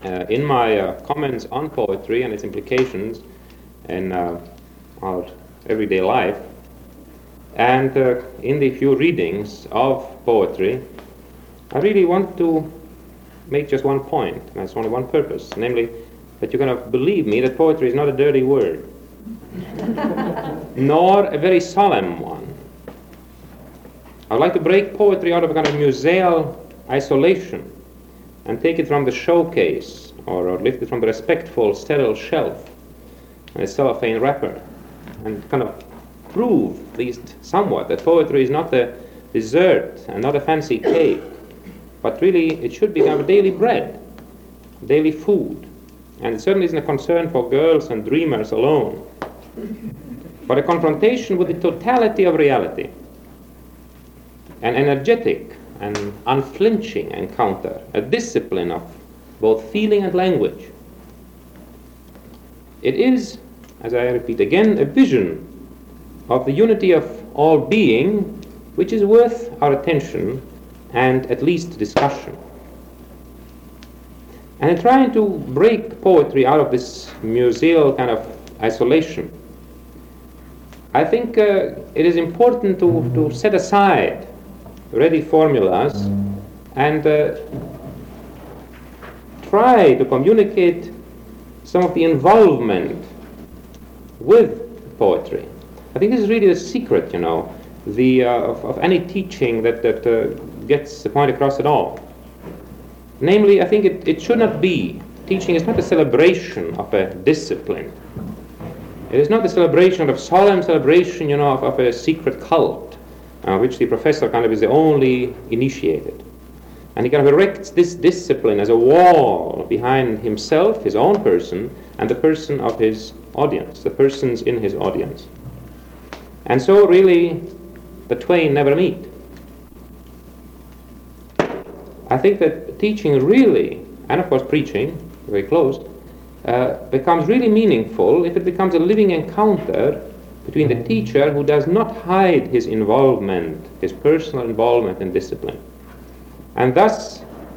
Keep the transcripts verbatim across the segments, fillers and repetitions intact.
Uh, in my uh, comments on poetry and its implications in uh, our everyday life, and uh, in the few readings of poetry, I really want to make just one point, and that's only one purpose, namely that you're going to believe me that poetry is not a dirty word, nor a very solemn one. I would like to break poetry out of a kind of museal isolation and take it from the showcase, or, or lift it from the respectful sterile shelf and a cellophane wrapper, and kind of prove, at least somewhat, that poetry is not a dessert and not a fancy cake, but really it should become a daily bread, daily food. And it certainly isn't a concern for girls and dreamers alone, but a confrontation with the totality of reality, an energetic and unflinching encounter, a discipline of both feeling and language. It is, as I repeat again, a vision of the unity of all being, which is worth our attention and at least discussion. And in trying to break poetry out of this museal kind of isolation, I think uh, it is important to, to set aside ready formulas and uh, try to communicate some of the involvement with poetry. I think this is really the secret, you know, the, uh, of, of any teaching that, that uh, gets the point across at all. Namely, I think it, it should not be, teaching is not a celebration of a discipline. It is not the celebration of solemn celebration, you know, of, of a secret cult, uh, which the professor kind of is the only initiated. And he kind of erects this discipline as a wall behind himself, his own person, and the person of his audience, the persons in his audience. And so really, the twain never meet. I think that teaching really, and of course preaching, very close, uh, becomes really meaningful if it becomes a living encounter between the teacher who does not hide his involvement, his personal involvement in discipline, and thus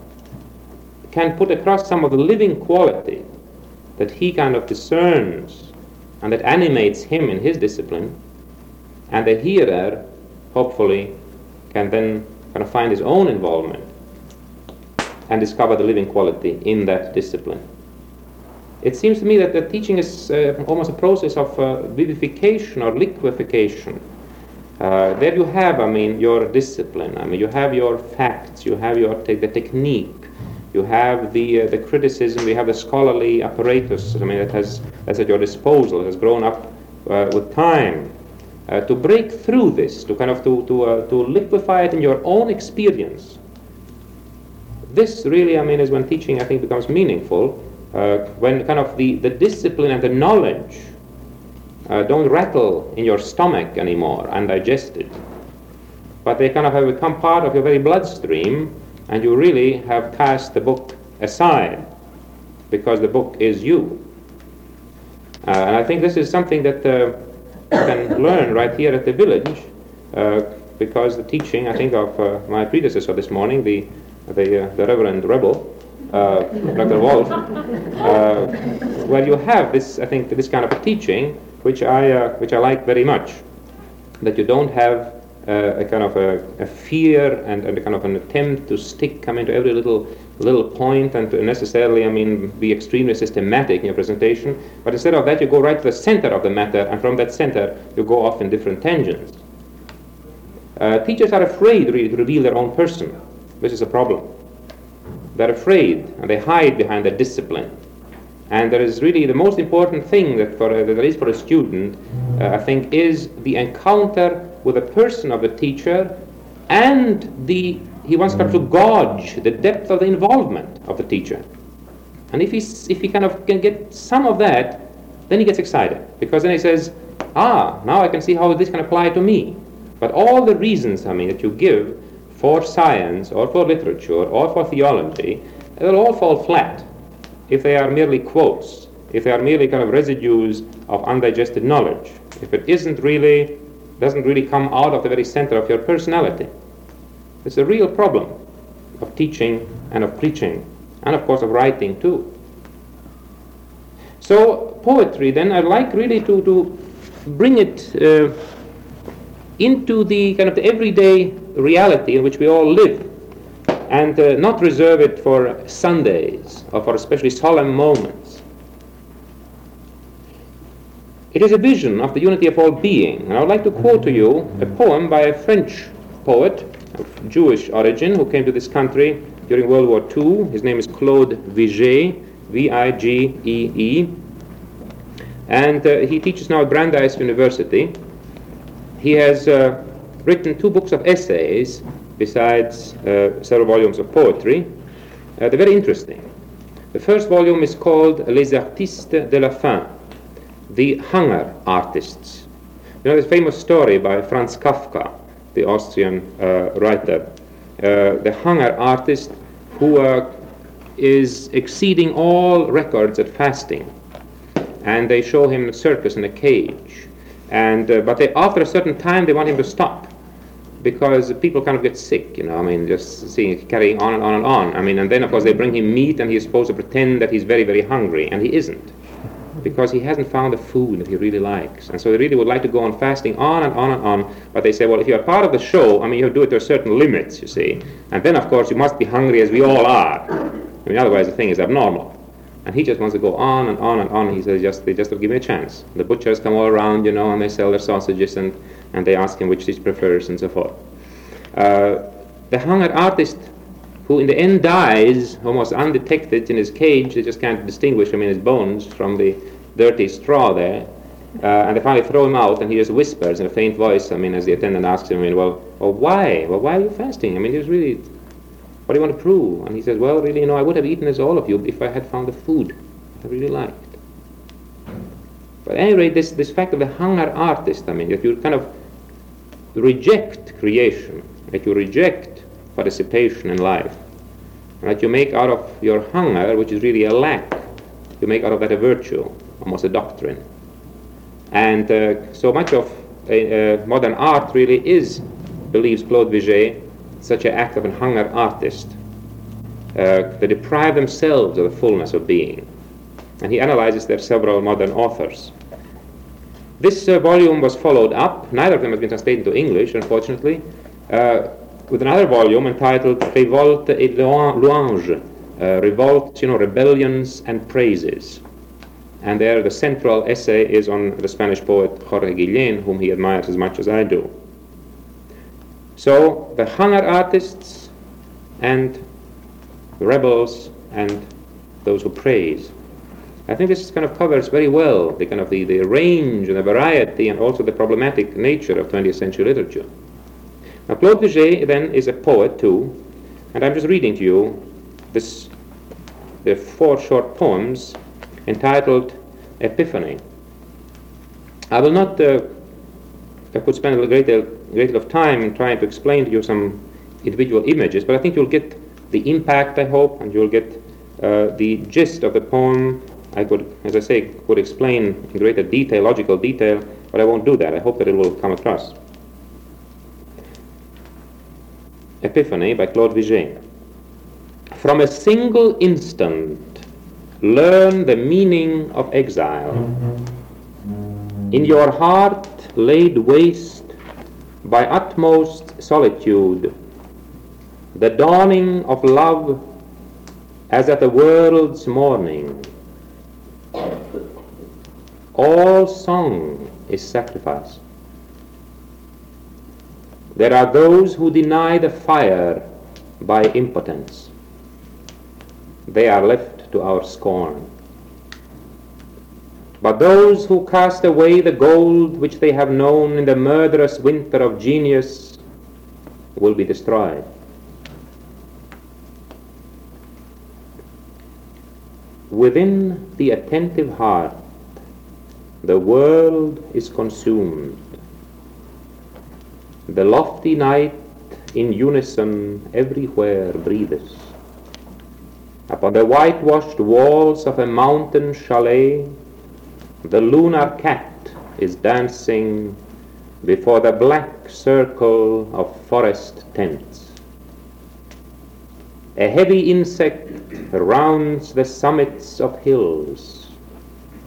can put across some of the living quality that he kind of discerns and that animates him in his discipline, and the hearer hopefully can then kind of find his own involvement and discover the living quality in that discipline. It seems to me that the teaching is uh, almost a process of uh, vivification or liquefaction. Uh, there you have, I mean, your discipline. I mean, you have your facts, you have your te- the technique, you have the uh, the criticism, you have the scholarly apparatus. I mean, that has that's at your disposal. It has grown up uh, with time. Uh, to break through this, to kind of to to uh, to liquefy it in your own experience. This really, I mean, is when teaching, I think, becomes meaningful. Uh, when kind of the, the discipline and the knowledge uh, don't rattle in your stomach anymore, undigested, but they kind of have become part of your very bloodstream, and you really have cast the book aside because the book is you. Uh, and I think this is something that uh, you can learn right here at the village, uh, because the teaching, I think, of uh, my predecessor this morning, the the, uh, the Reverend Rebel, uh, Doctor Wolf, uh, where you have this, I think, this kind of a teaching, which I uh, which I like very much, that you don't have uh, a kind of a, a fear and, and a kind of an attempt to stick, come into every little little point and to necessarily, I mean, be extremely systematic in your presentation, but instead of that you go right to the center of the matter, and from that center you go off in different tangents. Uh, teachers are afraid really to reveal their own person. This is a problem. They're afraid and they hide behind the discipline. And there is really the most important thing that for a, that is for a student, uh, I think, is the encounter with the person of the teacher, and the he wants to gauge the depth of the involvement of the teacher. And if he if he kind of can get some of that, then he gets excited, because then he says, ah, now I can see how this can apply to me. But all the reasons, I mean, that you give for science or for literature or for theology, they'll all fall flat if they are merely quotes, if they are merely kind of residues of undigested knowledge, if it isn't really, doesn't really come out of the very center of your personality. It's a real problem of teaching and of preaching, and of course of writing too. So poetry, then, I'd like really to, to bring it uh, into the kind of the everyday reality in which we all live, and uh, not reserve it for Sundays or for especially solemn moments. It is a vision of the unity of all being. And I would like to quote to you a poem by a French poet of Jewish origin who came to this country during World War Two. His name is Claude Vigée, V I G E E, and uh, he teaches now at Brandeis University. He has uh, written two books of essays besides uh, several volumes of poetry. Uh, they're very interesting. The first volume is called Les Artistes de la Faim, the hunger artists. You know, this famous story by Franz Kafka, the Austrian uh, writer, uh, the hunger artist who uh, is exceeding all records at fasting. And they show him a circus in a cage. And uh, but they, after a certain time, they want him to stop, because people kind of get sick, you know, I mean, just seeing carrying on and on and on. I mean, and then, of course, they bring him meat, and he's supposed to pretend that he's very, very hungry, and he isn't, because he hasn't found the food that he really likes. And so they really would like to go on fasting on and on and on, but they say, well, if you're part of the show, I mean, you have to do it to a certain limits, you see. And then, of course, you must be hungry as we all are. I mean, otherwise the thing is abnormal. And he just wants to go on and on and on. He says, just they just give me a chance. The butchers come all around, you know, and they sell their sausages, and, and they ask him which he prefers, and so forth. Uh, the hunger artist, who in the end dies almost undetected in his cage, they just can't distinguish him in his bones from the dirty straw there, uh, and they finally throw him out, and he just whispers in a faint voice, I mean, as the attendant asks him, I mean, well, well, why? Well, why are you fasting? I mean, there's really... What do you want to prove? And he says, well, really, you know, I would have eaten as all of you if I had found the food I really liked. But at any rate, this, this fact of the hunger artist, I mean, that you kind of reject creation, that you reject participation in life, and that you make out of your hunger, which is really a lack, you make out of that a virtue, almost a doctrine. And uh, so much of uh, uh, modern art really is, believes Claude Vigée, such an act of a hunger artist. Uh, they deprive themselves of the fullness of being. And he analyzes their several modern authors. This uh, volume was followed up, neither of them has been translated into English, unfortunately, uh, with another volume entitled Révolte et Louange, uh, Revolt, you know, Rebellions and Praises. And there the central essay is on the Spanish poet Jorge Guillén, whom he admires as much as I do. So the hunger artists and the rebels and those who praise. I think this kind of covers very well the kind of the, the range and the variety and also the problematic nature of twentieth century literature. Now Claude Vigée then is a poet too, and I'm just reading to you this the four short poems entitled Epiphany. I will not uh, I could spend a great deal, great deal of time in trying to explain to you some individual images, but I think you'll get the impact, I hope, and you'll get uh, the gist of the poem. I could, as I say, could explain in greater detail, logical detail, but I won't do that. I hope that it will come across. Epiphany by Claude Vigée. From a single instant, learn the meaning of exile. In your heart, laid waste by utmost solitude, the dawning of love as at the world's morning. All song is sacrifice. There are those who deny the fire by impotence. They are left to our scorn. But those who cast away the gold which they have known in the murderous winter of genius will be destroyed. Within the attentive heart, the world is consumed. The lofty night in unison everywhere breathes. Upon the whitewashed walls of a mountain chalet, the lunar cat is dancing before the black circle of forest tents. A heavy insect rounds the summits of hills.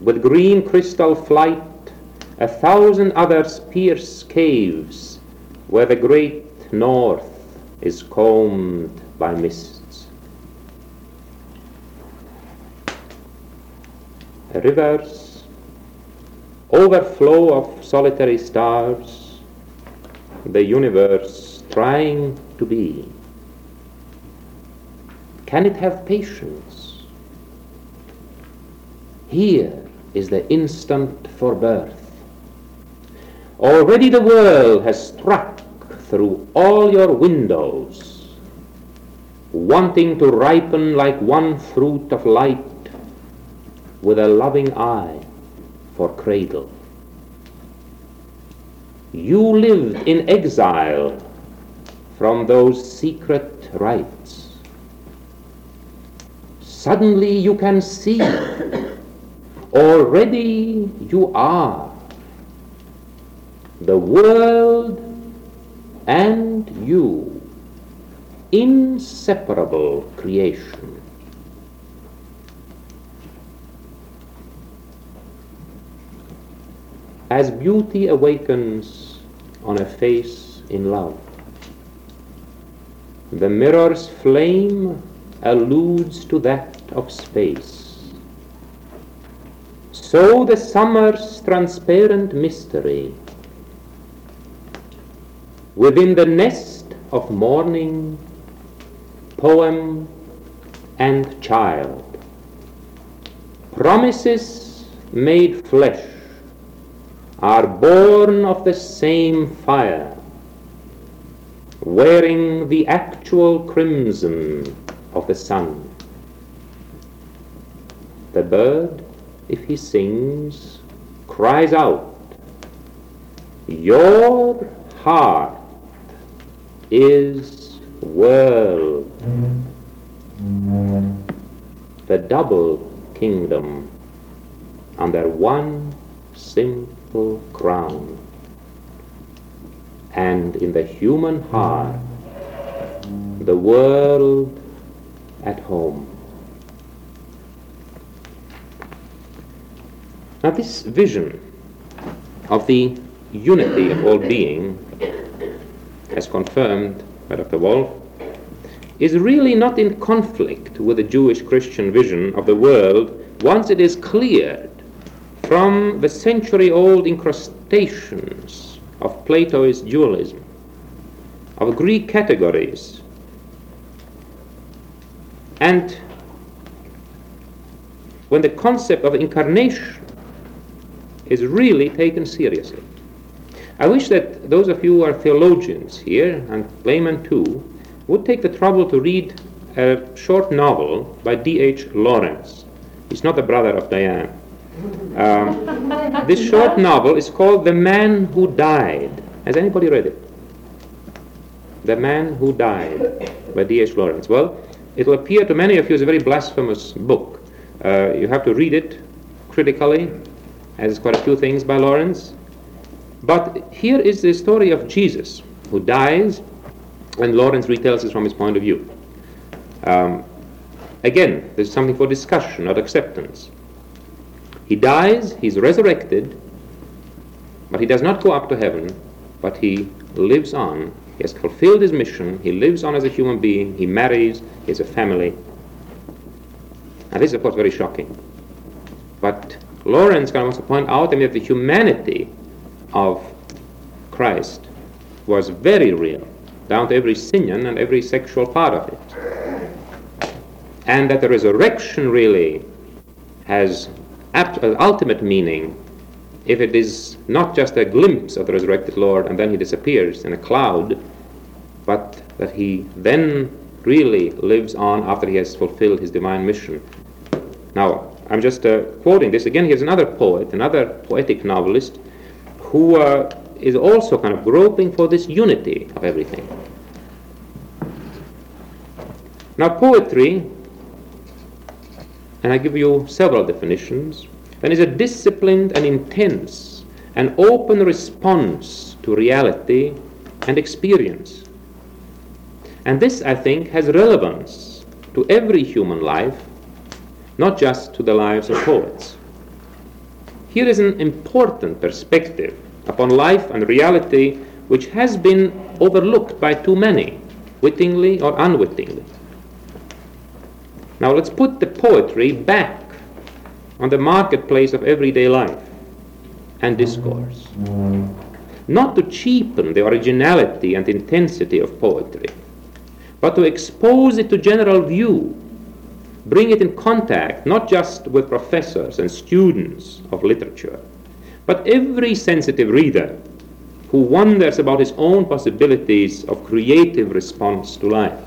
with green crystal flight, a thousand others pierce caves where the great north is combed by mists. Rivers, overflow of solitary stars, the universe trying to be. Can it have patience? Here is the instant for birth. Already the world has struck through all your windows, wanting to ripen like one fruit of light, with a loving eye for cradle. You lived in exile from those secret rites. Suddenly you can see, already you are the world and you, inseparable creation. As beauty awakens on a face in love, the mirror's flame alludes to that of space. So the summer's transparent mystery, within the nest of morning, poem and child, promises made flesh are born of the same fire, wearing the actual crimson of the sun. The bird, if he sings, cries out, your heart is world. The double kingdom under one simple crown. And in the human heart, the world at home. Now this vision of the unity of all being, as confirmed by Doctor Wolff, is really not in conflict with the Jewish Christian vision of the world once it is cleared from the century-old incrustations of Plato's dualism, of Greek categories, and when the concept of incarnation is really taken seriously. I wish that those of you who are theologians here, and laymen too, would take the trouble to read a short novel by D H Lawrence. He's not the brother of Diane. Um, this short novel is called The Man Who Died. Has anybody read it? The Man Who Died by D H Lawrence. Well, it will appear to many of you as a very blasphemous book. Uh, you have to read it critically, as quite a few things by Lawrence. But here is the story of Jesus, who dies, and Lawrence retells it from his point of view. Um, again, there's something for discussion, not acceptance. He dies, he's resurrected, but he does not go up to heaven, but he lives on. He has fulfilled his mission, he lives on as a human being, he marries, he has a family. And this is, of course, very shocking. But Lawrence kind of wants to point out that the humanity of Christ was very real, down to every sinion and every sexual part of it. And that the resurrection really has an ultimate meaning if it is not just a glimpse of the resurrected Lord and then he disappears in a cloud, but that he then really lives on after he has fulfilled his divine mission. Now, I'm just uh, quoting this. Again, here's another poet, another poetic novelist, who uh, is also kind of groping for this unity of everything. Now, poetry, and I give you several definitions, then is a disciplined and intense and open response to reality and experience. And this, I think, has relevance to every human life, not just to the lives of poets. here is an important perspective upon life and reality which has been overlooked by too many, wittingly or unwittingly. Now let's put the poetry back on the marketplace of everyday life and discourse. Not to cheapen the originality and intensity of poetry, but to expose it to general view, bring it in contact not just with professors and students of literature, but every sensitive reader who wonders about his own possibilities of creative response to life.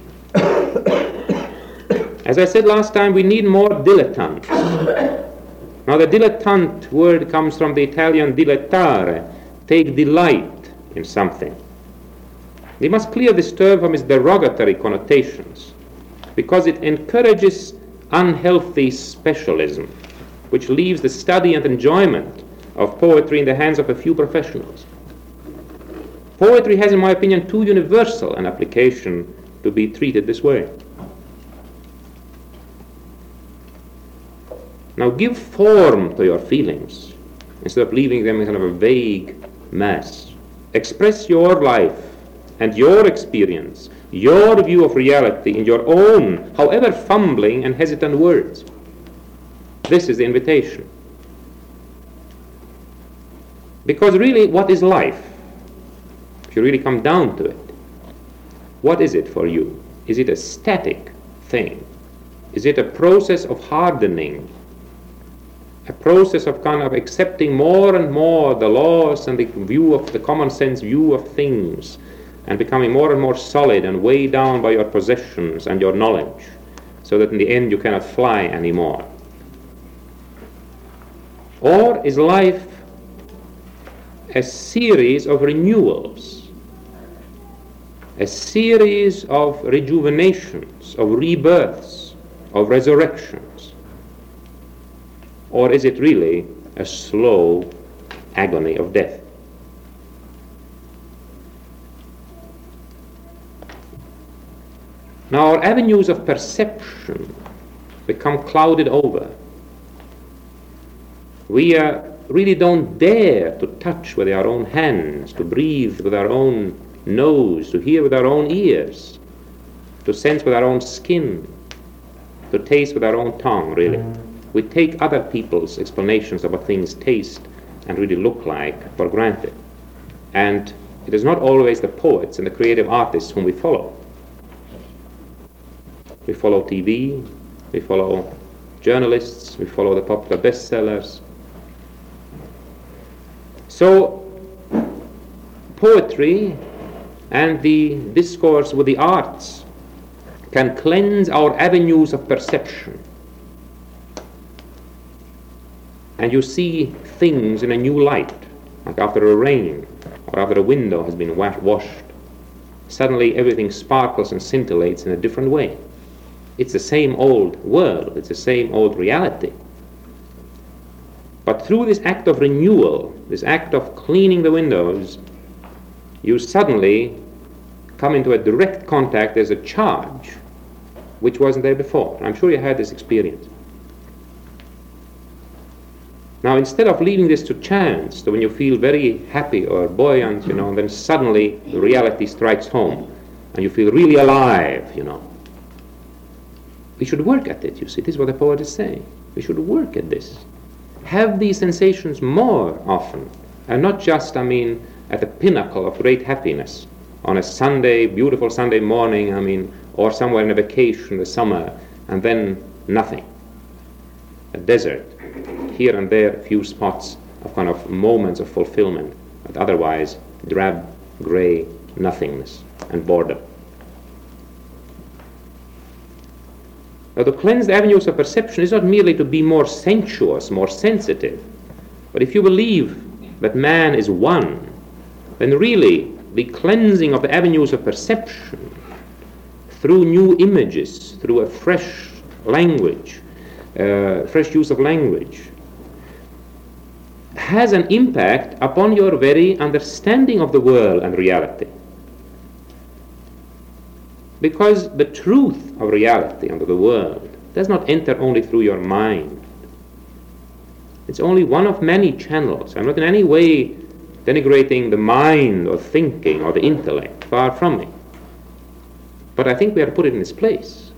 As I said last time, we need more dilettantes. Now the dilettante word comes from the Italian dilettare, take delight in something. We must clear this term from its derogatory connotations, because it encourages unhealthy specialism, which leaves the study and enjoyment of poetry in the hands of a few professionals. Poetry has, in my opinion, too universal an application to be treated this way. Now give form to your feelings instead of leaving them in kind of a vague mass. Express your life and your experience, your view of reality in your own, however fumbling and hesitant words. This is the invitation. Because really, what is life? If you really come down to it, what is it for you? Is it a static thing? Is it a process of hardening? A process of kind of accepting more and more the laws and the view of the common sense view of things, and becoming more and more solid and weighed down by your possessions and your knowledge, so that in the end you cannot fly anymore? Or is life a series of renewals, a series of rejuvenations, of rebirths, of resurrections? Or is it really a slow agony of death? Now our avenues of perception become clouded over. We uh, really don't dare to touch with our own hands, to breathe with our own nose, to hear with our own ears, to sense with our own skin, to taste with our own tongue, really. We take other people's explanations of what things taste and really look like for granted. And it is not always the poets and the creative artists whom we follow. We follow T V, we follow journalists, we follow the popular bestsellers. So, poetry and the discourse with the arts can cleanse our avenues of perception. And you see things in a new light, like after a rain, or after a window has been wa- washed. Suddenly everything sparkles and scintillates in a different way. It's the same old world, it's the same old reality. But through this act of renewal, this act of cleaning the windows, you suddenly come into a direct contact. There's a charge which wasn't there before. And I'm sure you had this experience. Now, instead of leaving this to chance, so when you feel very happy or buoyant, you know, and then suddenly the reality strikes home, and you feel really alive, you know. We should work at it, you see. This is what the poet is saying. We should work at this. Have these sensations more often, and not just, I mean, at the pinnacle of great happiness, on a Sunday, beautiful Sunday morning, I mean, or somewhere in a vacation, the summer, and then nothing. A desert. Here and there, a few spots of kind of moments of fulfillment, but otherwise drab, gray nothingness and boredom. Now, to cleanse the avenues of perception is not merely to be more sensuous, more sensitive, but if you believe that man is one, then really the cleansing of the avenues of perception through new images, through a fresh language, uh, fresh use of language, has an impact upon your very understanding of the world and reality. Because the truth of reality and of the world does not enter only through your mind. It's only one of many channels. I'm not in any way denigrating the mind or thinking or the intellect, far from it. But I think we have to put it in its place.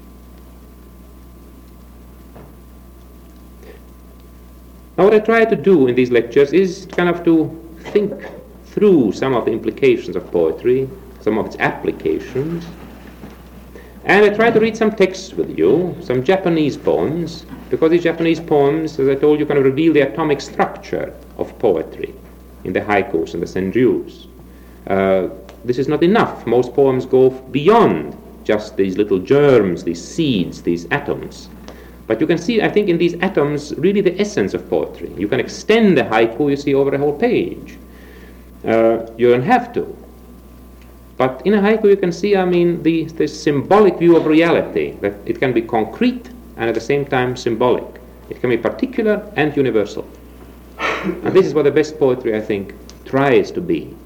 Now what I try to do in these lectures is kind of to think through some of the implications of poetry, some of its applications. And I try to read some texts with you, some Japanese poems, because these Japanese poems, as I told you, kind of reveal the atomic structure of poetry in the haikus and the senryus. Uh, this is not enough. Most poems go beyond just these little germs, these seeds, these atoms. But you can see, I think, in these atoms, really the essence of poetry. You can extend the haiku, you see, over a whole page. Uh, you don't have to. But in a haiku you can see, I mean, the, the symbolic view of reality, that it can be concrete and at the same time symbolic. It can be particular and universal. And this is what the best poetry, I think, tries to be.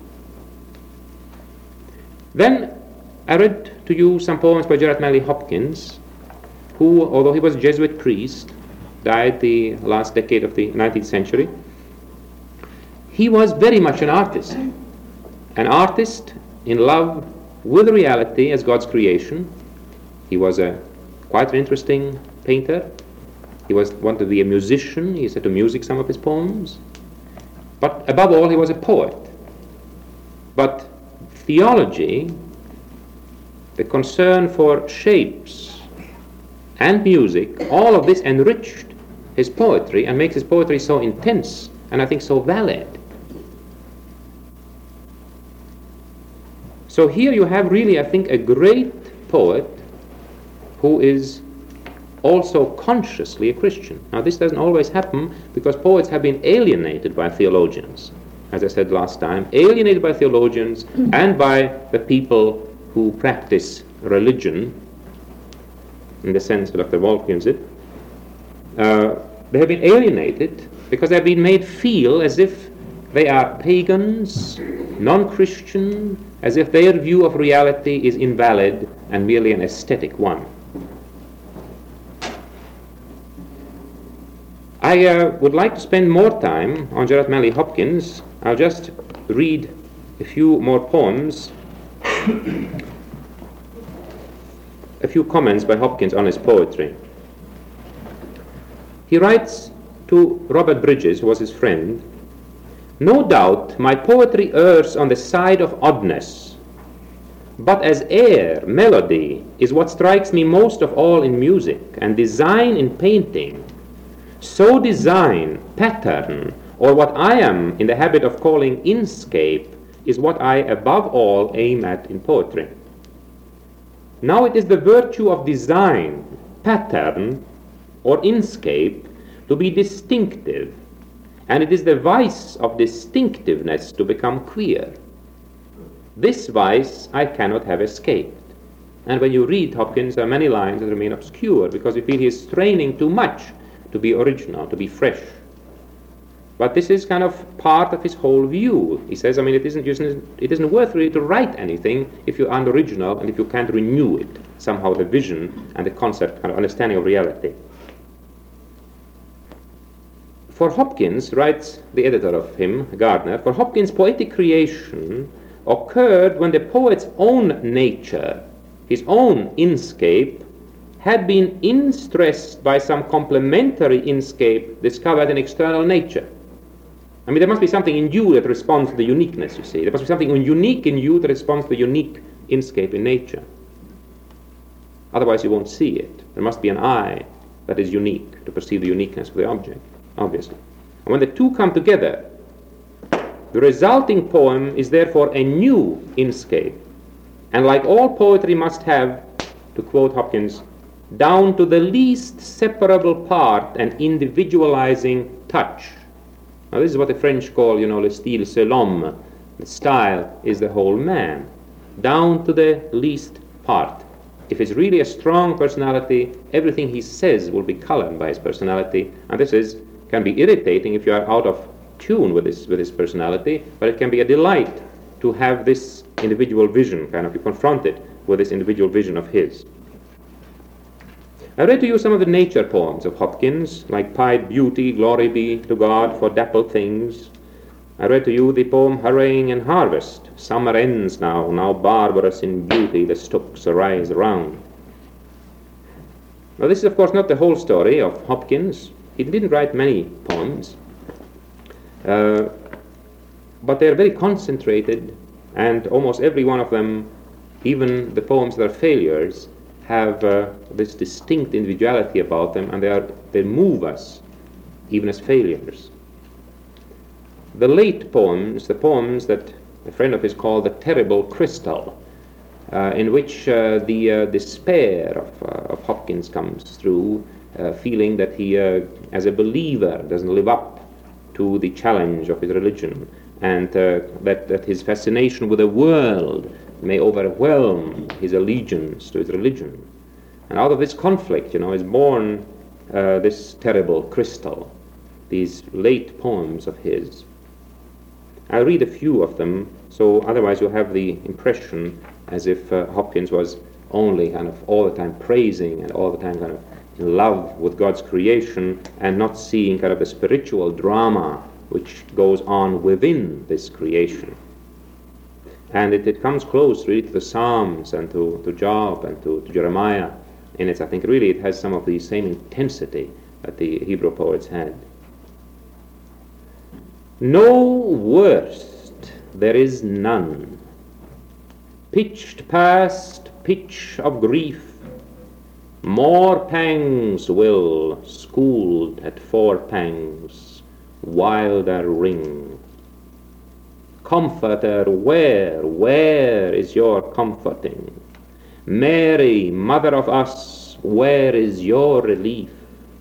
Then I read to you some poems by Gerard Manley Hopkins, who, although he was a Jesuit priest, died the last decade of the nineteenth century, he was very much an artist. An artist in love with reality as God's creation. He was a quite an interesting painter. He was wanted to be a musician. He set to music some of his poems. But above all, he was a poet. But theology, the concern for shapes and music, all of this enriched his poetry and makes his poetry so intense and I think so valid. So here you have really, I think, a great poet who is also consciously a Christian. Now this doesn't always happen because poets have been alienated by theologians, as I said last time, alienated by theologians and by the people who practice religion, in the sense that Doctor Wolf gives it. Uh, they have been alienated because they have been made feel as if they are pagans, non-Christian, as if their view of reality is invalid and merely an aesthetic one. I uh, would like to spend more time on Gerard Manley Hopkins. I'll just read a few more poems, a few comments by Hopkins on his poetry. He writes to Robert Bridges, who was his friend, "No doubt my poetry errs on the side of oddness, but as air, melody, is what strikes me most of all in music, and design in painting, so design, pattern, or what I am in the habit of calling inscape, is what I above all aim at in poetry. Now it is the virtue of design, pattern, or inscape to be distinctive, and it is the vice of distinctiveness to become queer. This vice I cannot have escaped." And when you read Hopkins, there are many lines that remain obscure because you feel he is straining too much to be original, to be fresh. But this is kind of part of his whole view. He says, I mean, it isn't, it isn't worth really to write anything if you aren't original and if you can't renew it, somehow the vision and the concept, kind of understanding of reality. For Hopkins, writes the editor of him, Gardner, for Hopkins, poetic creation occurred when the poet's own nature, his own inscape, had been instressed by some complementary inscape discovered in external nature. I mean, there must be something in you that responds to the uniqueness, you see. There must be something unique in you that responds to the unique inscape in nature. Otherwise you won't see it. There must be an eye that is unique to perceive the uniqueness of the object, obviously. And when the two come together, the resulting poem is therefore a new inscape. And like all poetry must have, to quote Hopkins, down to the least separable part an individualizing touch. Now this is what the French call, you know, le style c'est l'homme. The style is the whole man, down to the least part. If it's really a strong personality, everything he says will be colored by his personality, and this is can be irritating if you are out of tune with his with his personality, but it can be a delight to have this individual vision, kind of be confronted with this individual vision of his. I read to you some of the nature poems of Hopkins, like Pied Beauty, Glory Be to God for Dappled Things. I read to you the poem Hurrying in Harvest. Summer ends now, now barbarous in beauty the stooks arise around. Now this is of course not the whole story of Hopkins. He didn't write many poems, uh, but they are very concentrated, and almost every one of them, even the poems that are failures, have uh, this distinct individuality about them, and they are they move us even as failures. The late poems, the poems that a friend of his called the Terrible Crystal, uh, in which uh, the uh, despair of, uh, of Hopkins comes through, uh, feeling that he, uh, as a believer, doesn't live up to the challenge of his religion, and uh, that, that his fascination with the world may overwhelm his allegiance to his religion. And out of this conflict, you know, is born uh, this Terrible Crystal, these late poems of his. I'll read a few of them, so otherwise you'll have the impression as if uh, Hopkins was only kind of all the time praising and all the time kind of in love with God's creation and not seeing kind of the spiritual drama which goes on within this creation. And it, it comes close really to the Psalms and to, to Job and to, to Jeremiah. In it, I think really it has some of the same intensity that the Hebrew poets had. No worst there is none, pitched past pitch of grief, more pangs will, schooled at four pangs, wilder ring. Comforter, where, where is your comforting? Mary, mother of us, where is your relief?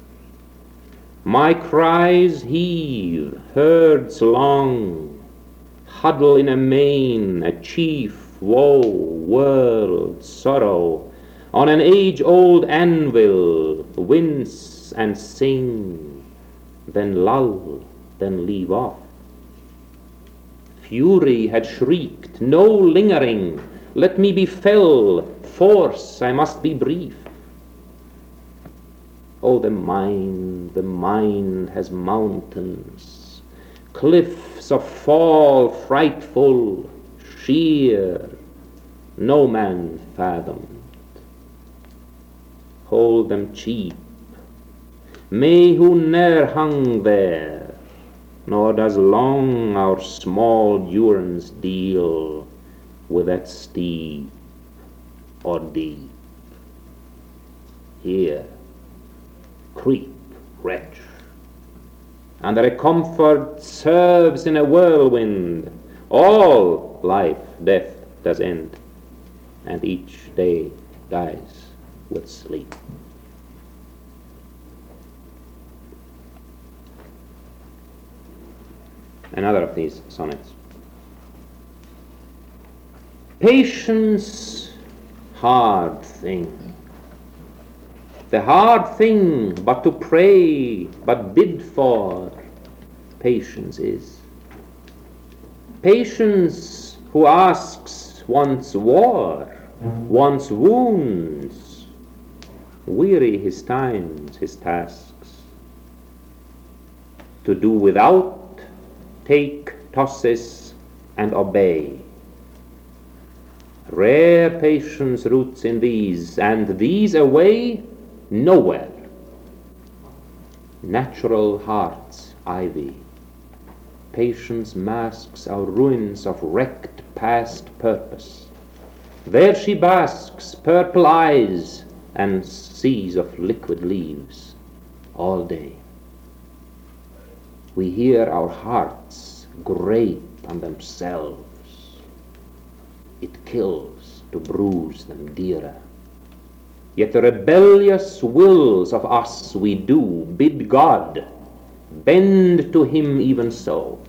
My cries heave, herds long, huddle in a main, a chief, woe, world, sorrow, on an age-old anvil, wince and sing, then lull, then leave off. Fury had shrieked, no lingering, let me be fell, force, I must be brief. Oh, the mind, the mind has mountains, cliffs of fall frightful, sheer, no man fathomed. Hold them cheap, may who ne'er hung there, nor does long our small durance deal with that steep or deep. Here, creep, wretch, and thy comfort serves in a whirlwind. All life, death does end, and each day dies with sleep. Another of these sonnets. Patience, hard thing. The hard thing but to pray, but bid for, patience is. Patience who asks wants war, wants wounds, weary his times, his tasks. To do without, take tosses and obey. Rare patience roots in these, and these away nowhere. Natural heart's ivy. Patience masks our ruins of wrecked past purpose. There she basks, purple eyes, and seas of liquid leaves all day. We hear our hearts grape on themselves. It kills to bruise them dearer. Yet the rebellious wills of us we do bid God bend to him even so.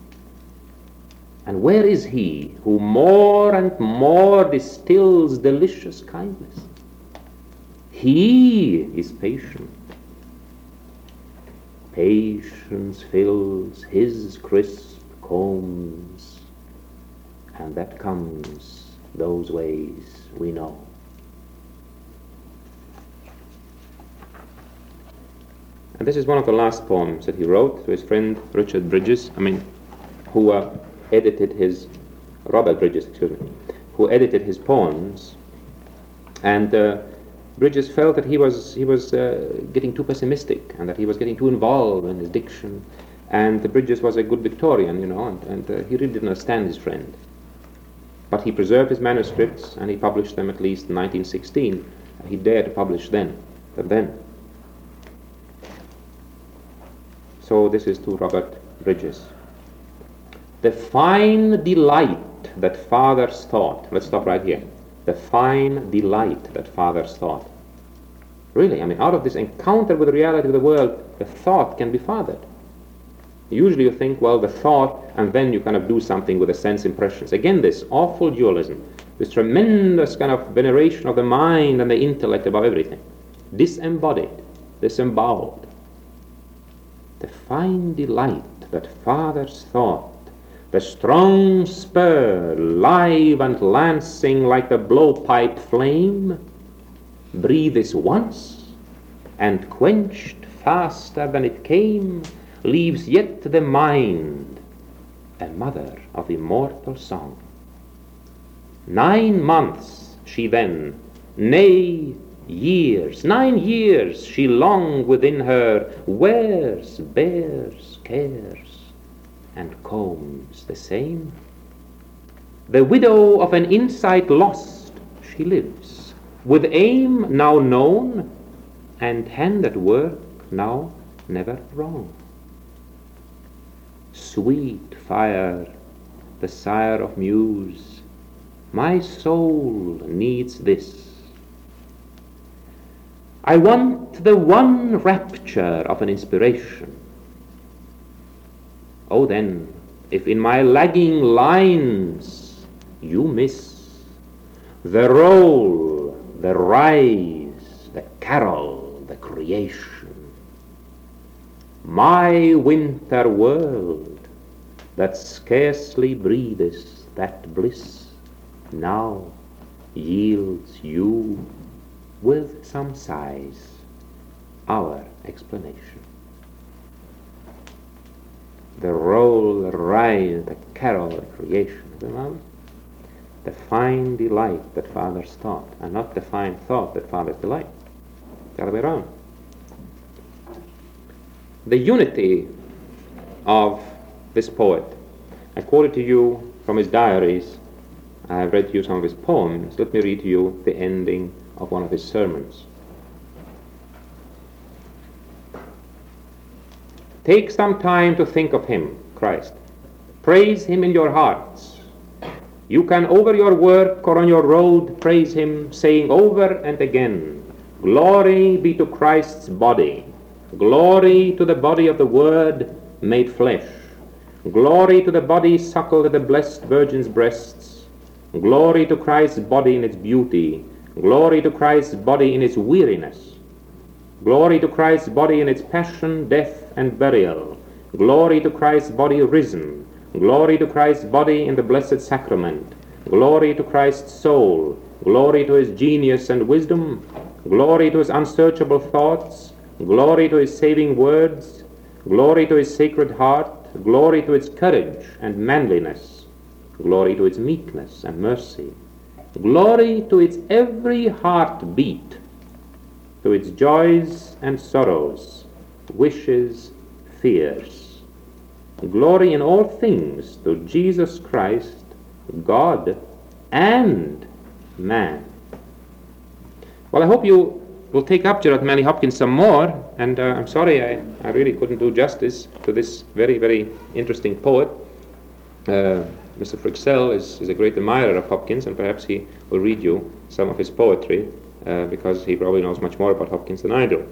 And where is he who more and more distills delicious kindness? He is patient. Patience fills his crisp combs, and that comes those ways we know. And this is one of the last poems that he wrote to his friend Richard Bridges, I mean, who uh, edited his, Robert Bridges, excuse me, who edited his poems. And uh, Bridges felt that he was he was uh, getting too pessimistic and that he was getting too involved in his diction. And Bridges was a good Victorian, you know, and, and uh, he really didn't understand his friend. But he preserved his manuscripts and he published them at least in nineteen sixteen. He dared to publish then, but then. So this is to Robert Bridges. The fine delight that fathers thought, let's stop right here. The fine delight that fathers thought. Really, I mean, out of this encounter with the reality of the world, the thought can be fathered. Usually you think, well, the thought, and then you kind of do something with the sense impressions. Again, this awful dualism, this tremendous kind of veneration of the mind and the intellect above everything. Disembodied, disemboweled. The fine delight that fathers thought, the strong spur, live and lancing like the blowpipe flame, breathes once, and quenched faster than it came, leaves yet the mind a mother of immortal song. Nine months she then, nay, years, nine years she long within her wears, bears, cares, and combs the same. The widow of an insight lost, she lives, with aim now known, and hand at work now never wrong. Sweet fire, the sire of muse, my soul needs this. I want the one rapture of an inspiration. Oh then, if in my lagging lines you miss the roll, the rise, the carol, the creation, my winter world that scarcely breathes that bliss now yields you with some sighs our explanation. The roll, the rise, the carol, the creation of the love, the fine delight that fathers thought, and not the fine thought that fathers delight. The other way around. The unity of this poet. I quoted to you from his diaries. I have read to you some of his poems. Let me read to you the ending of one of his sermons. Take some time to think of him, Christ. Praise him in your hearts. You can over your work or on your road praise him, saying over and again, glory be to Christ's body. Glory to the body of the Word made flesh. Glory to the body suckled at the blessed Virgin's breasts. Glory to Christ's body in its beauty. Glory to Christ's body in its weariness. Glory to Christ's body in its passion, death, and burial. Glory to Christ's body risen. Glory to Christ's body in the blessed sacrament. Glory to Christ's soul. Glory to his genius and wisdom. Glory to his unsearchable thoughts. Glory to his saving words. Glory to his sacred heart. Glory to its courage and manliness. Glory to its meekness and mercy. Glory to its every heartbeat, to its joys and sorrows, wishes, fears. Glory in all things to Jesus Christ, God and man. Well, I hope you will take up Gerard Manley Hopkins some more, and uh, I'm sorry I, I really couldn't do justice to this very, very interesting poet. Uh, Mister Fryxell is, is a great admirer of Hopkins, and perhaps he will read you some of his poetry, uh, because he probably knows much more about Hopkins than I do.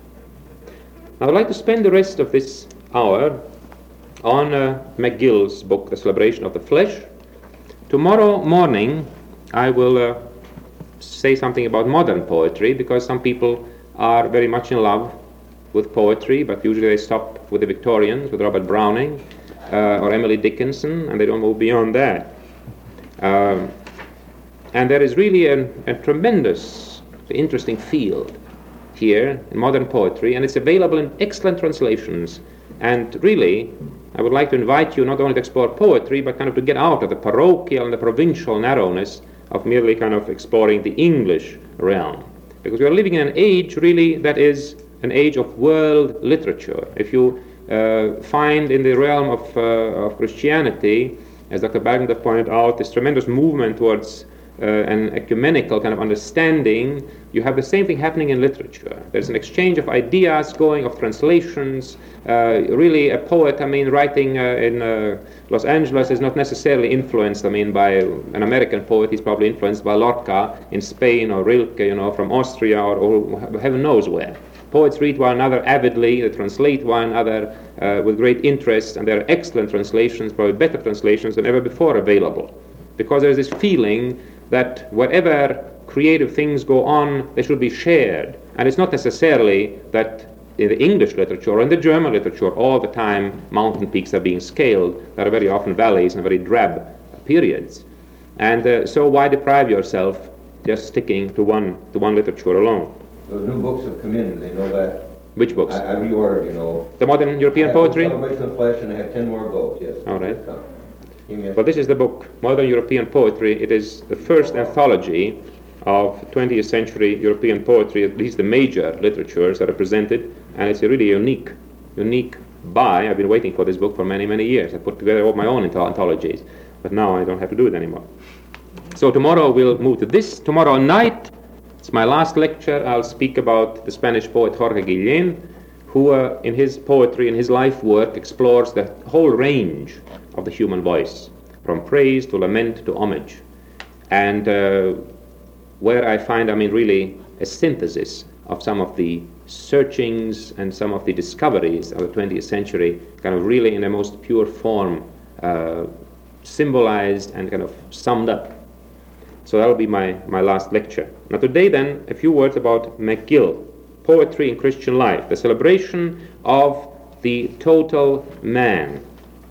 I would like to spend the rest of this hour on uh, McGill's book, The Celebration of the Flesh. Tomorrow morning I will uh, say something about modern poetry, because some people are very much in love with poetry, but usually they stop with the Victorians, with Robert Browning, uh, or Emily Dickinson, and they don't move beyond that. Um, and there is really a, a tremendous, interesting field here in modern poetry, and it's available in excellent translations. And really, I would like to invite you not only to explore poetry, but kind of to get out of the parochial and the provincial narrowness of merely kind of exploring the English realm. Because we are living in an age, really, that is an age of world literature. If you uh, find in the realm of, uh, of Christianity, as Doctor Bergender pointed out, this tremendous movement towards uh, an ecumenical kind of understanding, you have the same thing happening in literature. There's an exchange of ideas going, of translations. Uh, really, a poet, I mean, writing uh, in uh, Los Angeles is not necessarily influenced, I mean, by an American poet. He's probably influenced by Lorca in Spain, or Rilke, you know, from Austria, or, or heaven knows where. Poets read one another avidly, they translate one another uh, with great interest, and there are excellent translations, probably better translations than ever before available. Because there's this feeling that whatever creative things go on, they should be shared. And it's not necessarily that in the English literature or in the German literature all the time mountain peaks are being scaled. There are very often valleys and very drab periods. And uh, so why deprive yourself just sticking to one, to one literature alone? Those new books have come in, they know that. Which books? I, I reordered, you know. The modern European I poetry? Celebration of Flesh, and I have ten more go, yes. All right. Yes. Well, this is the book, Modern European Poetry. It is the first anthology of twentieth century European poetry, at least the major literatures that are presented, and it's a really unique, unique buy. I've been waiting for this book for many, many years. I put together all my own anthologies, but now I don't have to do it anymore. So tomorrow we'll move to this. Tomorrow night, it's my last lecture. I'll speak about the Spanish poet Jorge Guillén, who uh, in his poetry, in his life work, explores the whole range of the human voice, from praise to lament to homage. And uh, where I find, I mean, really a synthesis of some of the searchings and some of the discoveries of the twentieth century, kind of really in the most pure form, uh, symbolized and kind of summed up. So that'll be my, my last lecture. Now today then, a few words about McGill, Poetry in Christian Life, the celebration of the total man,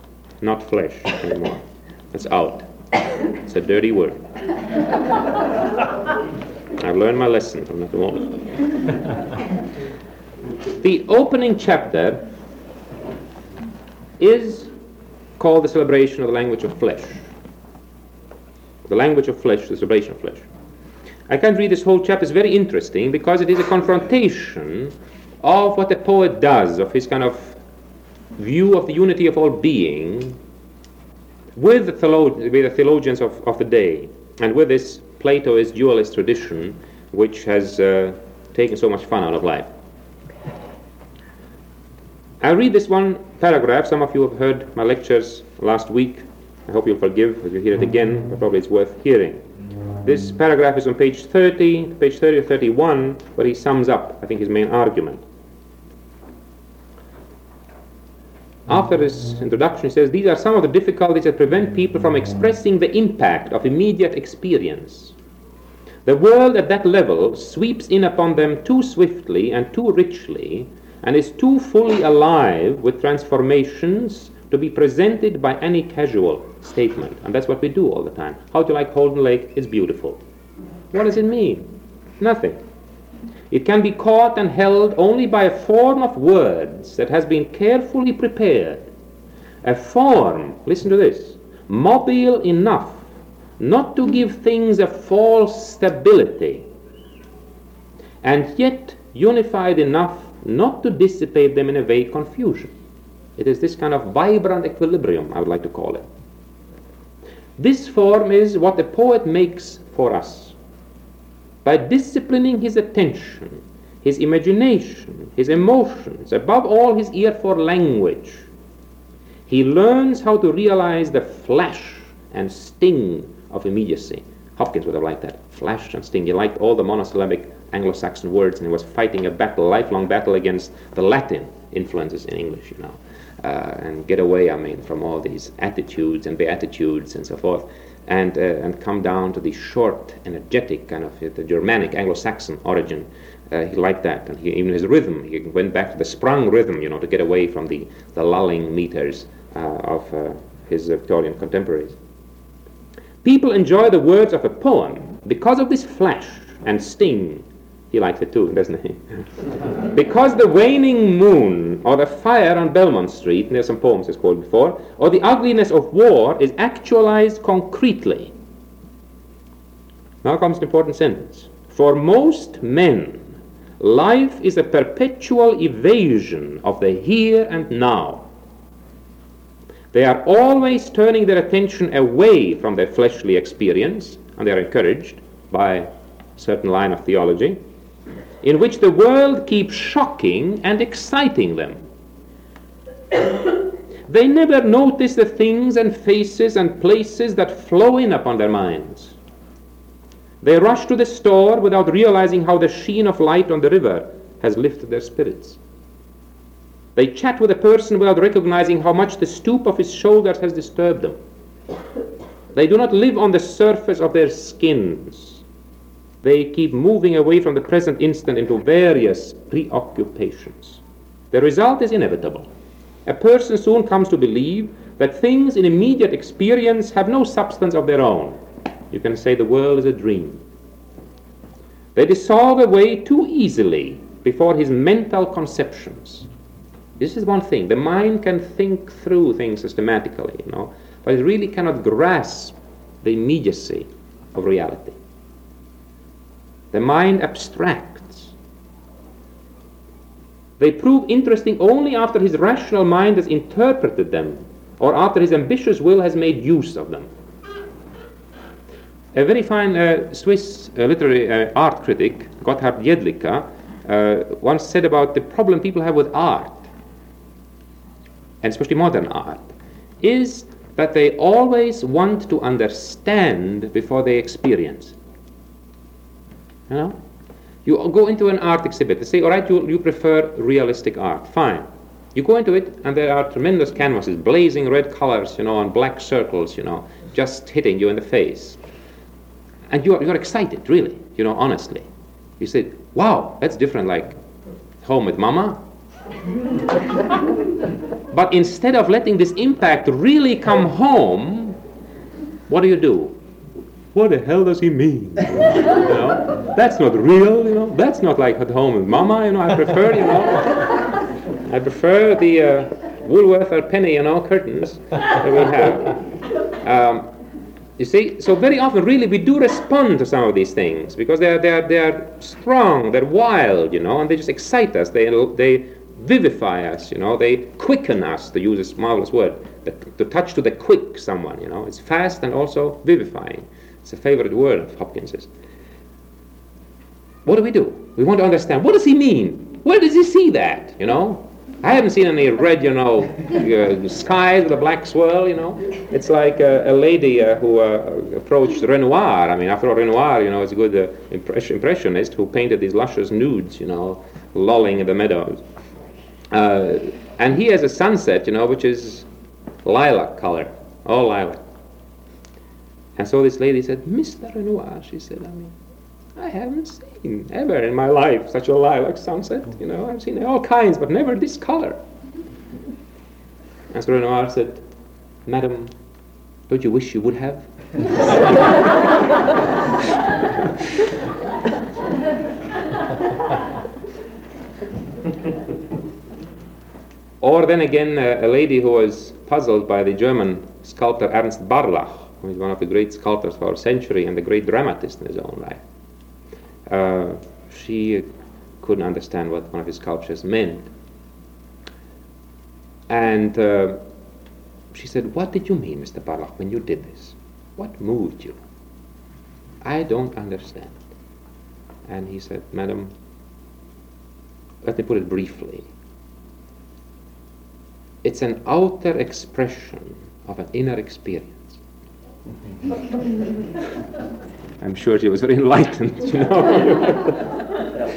not flesh anymore. That's out. It's a dirty word. I've learned my lesson from that moment. The opening chapter is called the celebration of the language of flesh. The language of flesh, the celebration of flesh. I can't read this whole chapter. It's very interesting because it is a confrontation of what the poet does, of his kind of view of the unity of all being, with the, theolo- with the theologians of, of the day, and with this Platoist dualist tradition, which has uh, taken so much fun out of life. I'll read this one paragraph. Some of you have heard my lectures last week. I hope you'll forgive if you hear it again, but probably it's worth hearing. This paragraph is on page thirty, page thirty or thirty-one, where he sums up, I think, his main argument. After this introduction, he says, these are some of the difficulties that prevent people from expressing the impact of immediate experience. The world at that level sweeps in upon them too swiftly and too richly, and is too fully alive with transformations to be presented by any casual statement. And that's what we do all the time. How do you like Holden Lake? It's beautiful. What does it mean? Nothing. It can be caught and held only by a form of words that has been carefully prepared. A form, listen to this, mobile enough not to give things a false stability, and yet unified enough not to dissipate them in a vague confusion. It is this kind of vibrant equilibrium, I would like to call it. This form is what the poet makes for us. By disciplining his attention, his imagination, his emotions, above all his ear for language, he learns how to realize the flash and sting of immediacy. Hopkins would have liked that, flash and sting. He liked all the monosyllabic Anglo-Saxon words, and he was fighting a battle, lifelong battle against the Latin influences in English, you know. Uh, and get away, I mean, from all these attitudes and beatitudes and so forth, and uh, and come down to the short, energetic kind of uh, the Germanic, Anglo-Saxon origin. Uh, he liked that, and he, even his rhythm, he went back to the sprung rhythm, you know, to get away from the, the lulling meters uh, of uh, his Victorian contemporaries. People enjoy the words of a poem because of this flash and sting He likes it too, doesn't he? Because the waning moon, or the fire on Belmont Street, and there's some poems it's called before, or the ugliness of war is actualized concretely. Now comes an important sentence. For most men, life is a perpetual evasion of the here and now. They are always turning their attention away from their fleshly experience, and they are encouraged by a certain line of theology, in which the world keeps shocking and exciting them. They never notice the things and faces and places that flow in upon their minds. They rush to the store without realizing how the sheen of light on the river has lifted their spirits. They chat with a person without recognizing how much the stoop of his shoulders has disturbed them. They do not live on the surface of their skins. They keep moving away from the present instant into various preoccupations. The result is inevitable. A person soon comes to believe that things in immediate experience have no substance of their own. You can say the world is a dream. They dissolve away too easily before his mental conceptions. This is one thing. The mind can think through things systematically, you know, but it really cannot grasp the immediacy of reality. The mind abstracts. They prove interesting only after his rational mind has interpreted them, or after his ambitious will has made use of them. A very fine uh, Swiss uh, literary uh, art critic, Gotthard Jedlicka, uh, once said about the problem people have with art, and especially modern art, is that they always want to understand before they experience. You know? You go into an art exhibit, they say, all right, you, you prefer realistic art, fine. You go into it, and there are tremendous canvases, blazing red colors, you know, and black circles, you know, just hitting you in the face. And you're, you're excited, really, you know, honestly. You say, wow, that's different, like Home with Mama. But instead of letting this impact really come home, what do you do? What the hell does he mean? You know, that's not real, you know, that's not like At Home with Mama, you know, I prefer, you know, I prefer the uh, Woolworth or Penny, you know, curtains that we have. Um, you see, so very often, really, we do respond to some of these things because they are, they are, they are strong, they're wild, you know, and they just excite us, they, they vivify us, you know, they quicken us, to use this marvelous word, the, to touch to the quick someone, you know, it's fast and also vivifying. It's a favorite word of Hopkins's. What do we do? We want to understand, what does he mean? Where does he see that, you know? I haven't seen any red, you know, uh, skies with a black swirl, you know. It's like uh, a lady uh, who uh, approached Renoir. I mean, after all, Renoir, you know, is a good uh, impress- impressionist who painted these luscious nudes, you know, lolling in the meadows. Uh, and he has a sunset, you know, which is lilac color, all lilac. And so this lady said, Mister Renoir, she said, I mean, I haven't seen ever in my life such a lilac sunset, you know, I've seen all kinds, but never this color. And so Renoir said, Madam, don't you wish you would have? Or then again, uh, a lady who was puzzled by the German sculptor Ernst Barlach, who is one of the great sculptors of our century and a great dramatist in his own right. Uh, she couldn't understand what one of his sculptures meant. And uh, she said, what did you mean, Mister Barlach, when you did this? What moved you? I don't understand. And he said, Madam, let me put it briefly. It's an outer expression of an inner experience. I'm sure she was very enlightened, you know.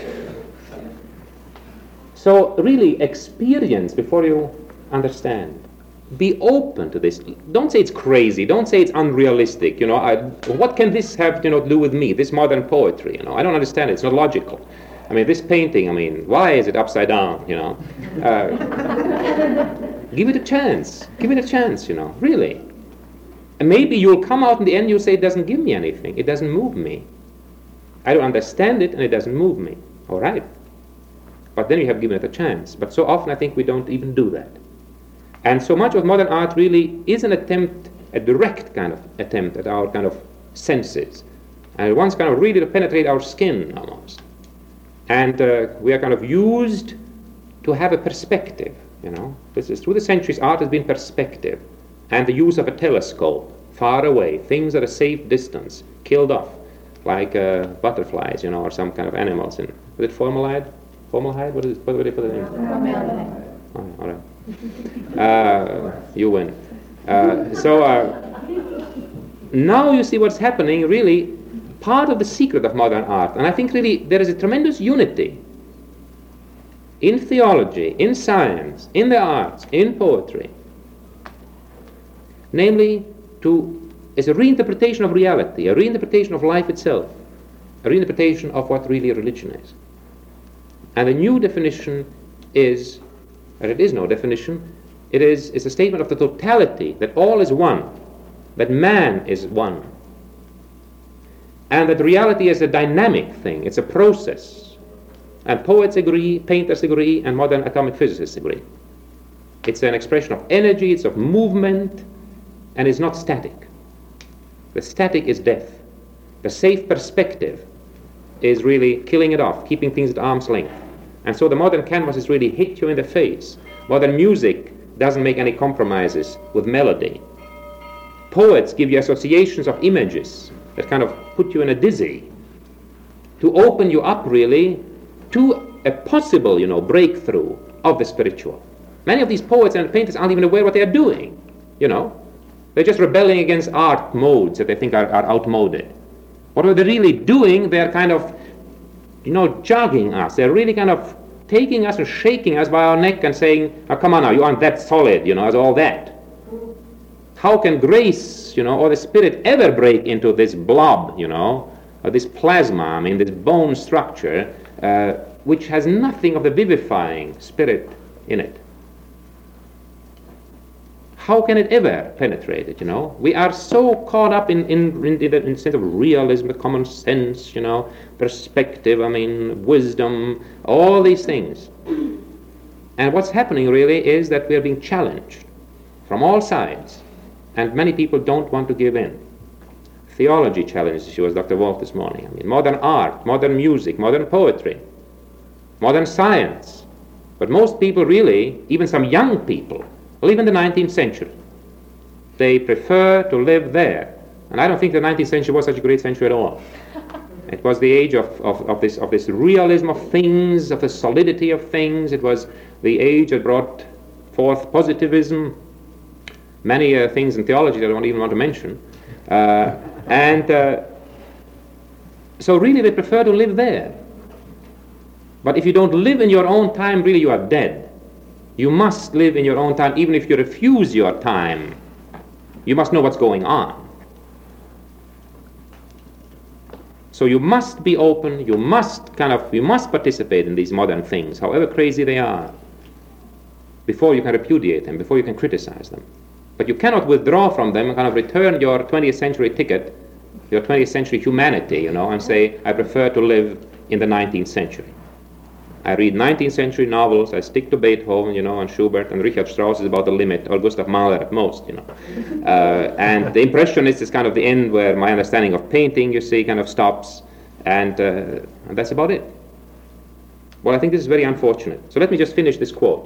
So really experience before you understand. Be open to this. Don't say it's crazy. Don't say it's unrealistic. You know, I, what can this have, you know, to do with me? This modern poetry, you know, I don't understand it. It's not logical. I mean, this painting. I mean, why is it upside down? You know, uh, give it a chance. Give it a chance. You know, really. And maybe you'll come out in the end. You'll say it doesn't give me anything. It doesn't move me. I don't understand it and it doesn't move me. All right. But then you have given it a chance. But so often I think we don't even do that. And so much of modern art really is an attempt, a direct kind of attempt at our kind of senses. And it wants kind of really to penetrate our skin almost. And uh, we are kind of used to have a perspective, you know. This is, through the centuries, art has been perspective. And the use of a telescope, far away, things at a safe distance, killed off, like uh, butterflies, you know, or some kind of animals. In, was it formaldehyde? Formaldehyde? What is it? What do they put it in? Formaldehyde. Oh, all right. Uh, you win. Uh, so uh, now you see what's happening, really, part of the secret of modern art. And I think really there is a tremendous unity in theology, in science, in the arts, in poetry. Namely, to is a reinterpretation of reality, a reinterpretation of life itself, a reinterpretation of what really religion is. And the new definition is, and it is no definition, it is, is a statement of the totality, that all is one, that man is one, and that reality is a dynamic thing, it's a process. And poets agree, painters agree, and modern atomic physicists agree. It's an expression of energy, it's of movement, and it's not static. The static is death. The safe perspective is really killing it off, keeping things at arm's length. And so the modern canvases really hit you in the face. Modern music doesn't make any compromises with melody. Poets give you associations of images that kind of put you in a dizzy, to open you up really to a possible, you know, breakthrough of the spiritual. Many of these poets and painters aren't even aware what they are doing, you know. They're just rebelling against art modes that they think are, are outmoded. What are they really doing? They're kind of, you know, jogging us. They're really kind of taking us and shaking us by our neck and saying, oh, come on now, you aren't that solid, you know, as all that. How can grace, you know, or the spirit ever break into this blob, you know, or this plasma, I mean, this bone structure, uh, which has nothing of the vivifying spirit in it? How can it ever penetrate it, you know? We are so caught up in, in, in, the, in the sense of realism, common sense, you know, perspective, I mean, wisdom, all these things. And what's happening really is that we are being challenged from all sides, and many people don't want to give in. Theology challenges, she was Doctor Wolf this morning. I mean, modern art, modern music, modern poetry, modern science. But most people really, even some young people, live in the nineteenth century. They prefer to live there. And I don't think the nineteenth century was such a great century at all. It was the age of, of, of, this, of this realism of things, of the solidity of things. It was the age that brought forth positivism, many uh, things in theology that I don't even want to mention. Uh, and uh, so really they prefer to live there. But if you don't live in your own time, really you are dead. You must live in your own time. Even if you refuse your time, you must know what's going on. So you must be open, you must kind of, you must participate in these modern things, however crazy they are, before you can repudiate them, before you can criticize them. But you cannot withdraw from them and kind of return your twentieth century ticket, your twentieth century humanity, you know, and say, I prefer to live in the nineteenth century. I read nineteenth century novels, I stick to Beethoven, you know, and Schubert, and Richard Strauss is about the limit, or Gustav Mahler at most, you know. Uh, and the Impressionist is kind of the end where my understanding of painting, you see, kind of stops, and, uh, and that's about it. Well, I think this is very unfortunate. So let me just finish this quote.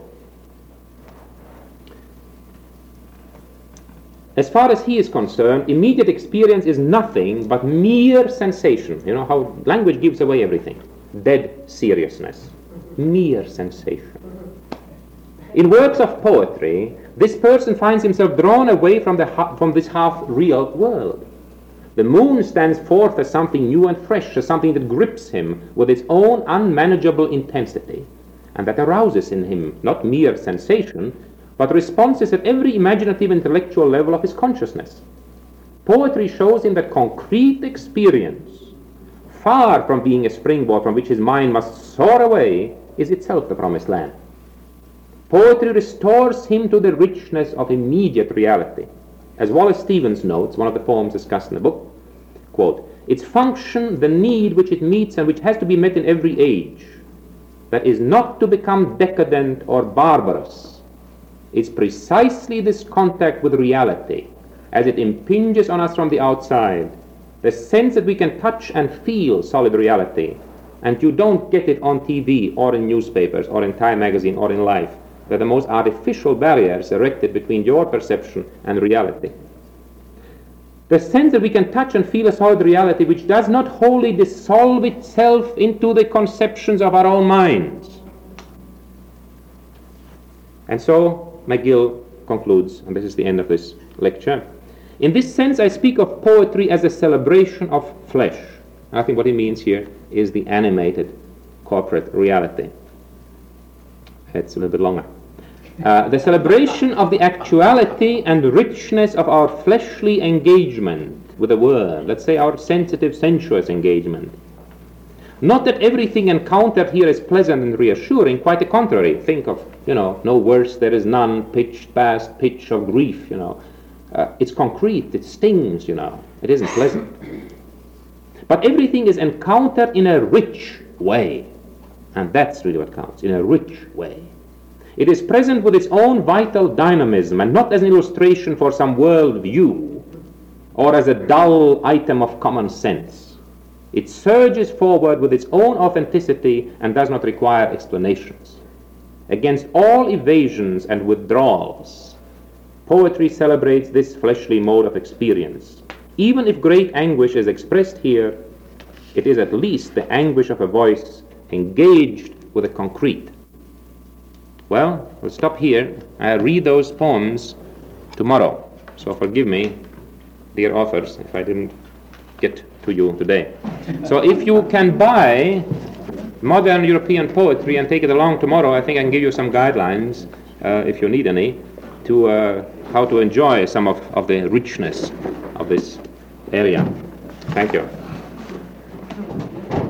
As far as he is concerned, immediate experience is nothing but mere sensation. You know how language gives away everything. Dead seriousness. Mere sensation. In works of poetry, this person finds himself drawn away from, the ha- from this half-real world. The moon stands forth as something new and fresh, as something that grips him with its own unmanageable intensity, and that arouses in him not mere sensation, but responses at every imaginative intellectual level of his consciousness. Poetry shows him that concrete experience, far from being a springboard from which his mind must soar away, is itself the promised land. Poetry restores him to the richness of immediate reality. As Wallace Stevens notes, one of the poems discussed in the book, quote, its function, the need which it meets and which has to be met in every age, that is not to become decadent or barbarous. It's precisely this contact with reality, as it impinges on us from the outside, the sense that we can touch and feel solid reality, and you don't get it on T V or in newspapers or in Time magazine or in life. They're the most artificial barriers erected between your perception and reality. The sense that we can touch and feel a solid reality which does not wholly dissolve itself into the conceptions of our own minds. And so McGill concludes, and this is the end of this lecture. In this sense, I speak of poetry as a celebration of flesh. I think what he means here is the animated corporate reality. It's a little bit longer. Uh, the celebration of the actuality and richness of our fleshly engagement with the world, let's say our sensitive, sensuous engagement. Not that everything encountered here is pleasant and reassuring, quite the contrary. Think of, you know, no worse there is none, pitched past pitch of grief, you know. Uh, it's concrete, it stings, you know. It isn't pleasant. But everything is encountered in a rich way. And that's really what counts, in a rich way. It is present with its own vital dynamism and not as an illustration for some world view or as a dull item of common sense. It surges forward with its own authenticity and does not require explanations. Against all evasions and withdrawals, poetry celebrates this fleshly mode of experience. Even if great anguish is expressed here, it is at least the anguish of a voice engaged with the concrete. Well, we'll stop here. I'll read those poems tomorrow. So forgive me, dear authors, if I didn't get to you today. So if you can buy modern European poetry and take it along tomorrow, I think I can give you some guidelines, uh, if you need any, to uh, how to enjoy some of, of the richness of this area. Thank you.